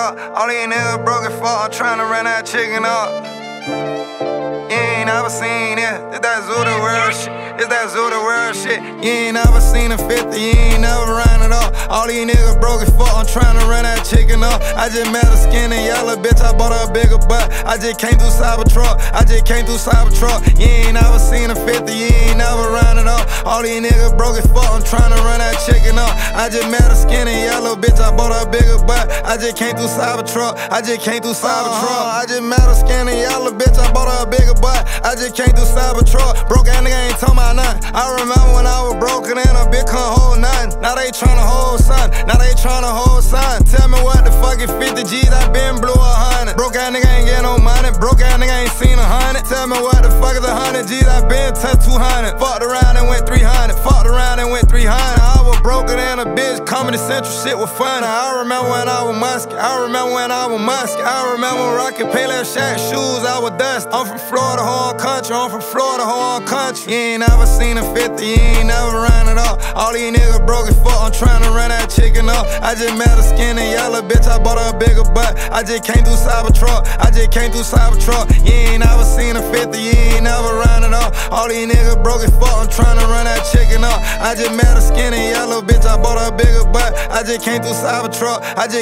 up. All these niggas broke as fuck, I'm tryna run that chicken up. You ain't never seen it, it's that Zooda World shit. It's that Zooda World shit. You ain't never seen a 50, you ain't never ran it up. All these niggas broke as fuck, I'm tryna run that chicken up. I just met a skinny yellow bitch, I bought her a bigger butt. I just came through Cybertruck, You ain't never seen a 50, you ain't never ran it up. All these niggas broke as fuck, I'm tryna run that chicken up. I just met a skinny yellow bitch, I bought her a bigger butt. I just came through Cybertruck, I just met a skinny yellow bitch, I bought her a bigger butt. I just came through Cybertruck, broke ass nigga ain't talking about nothing. I remember when I was broken and a bitch couldn't hold nothing. Now they tryna hold son, Tell me what the fuck is 50 G's, I been blew 100. Broke ass nigga ain't get no money, broke ass nigga ain't seen 100. Tell me what the fuck is 100 G's, I been touched 200. Fucked around and went 300, I was broken and a bitch, Comedy Central shit was funny. I remember when I was musky, I remember when rockin' Payless Shaq shoes, I was dusty. I'm from Florida, home country, You ain't never seen a 50, you ain't never ran it up. All these niggas broke as fuck, I'm tryna run that chicken up. I just met a skinny yellow bitch, I bought her a bigger butt. I just came through Cybertruck, You ain't never seen a 50, you ain't never ran it up. All these niggas broke as fuck, I'm tryna run that chicken up. I just met a skinny yellow bitch, I bought her a bigger butt. I just came through Cybertruck,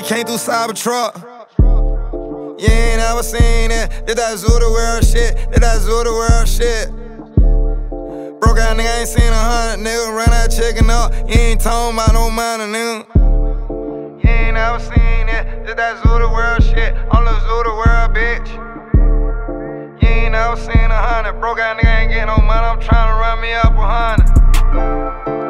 You ain't never seen it, did that Zooda World shit, Broke ass nigga ain't seen 100, nigga, run that chicken up. You ain't talking about no money, nigga. You ain't never seen it, did that Zooda World shit, on the Zooda World, bitch. You ain't never seen 100, broke ass nigga ain't getting no money, I'm tryna run me up 100.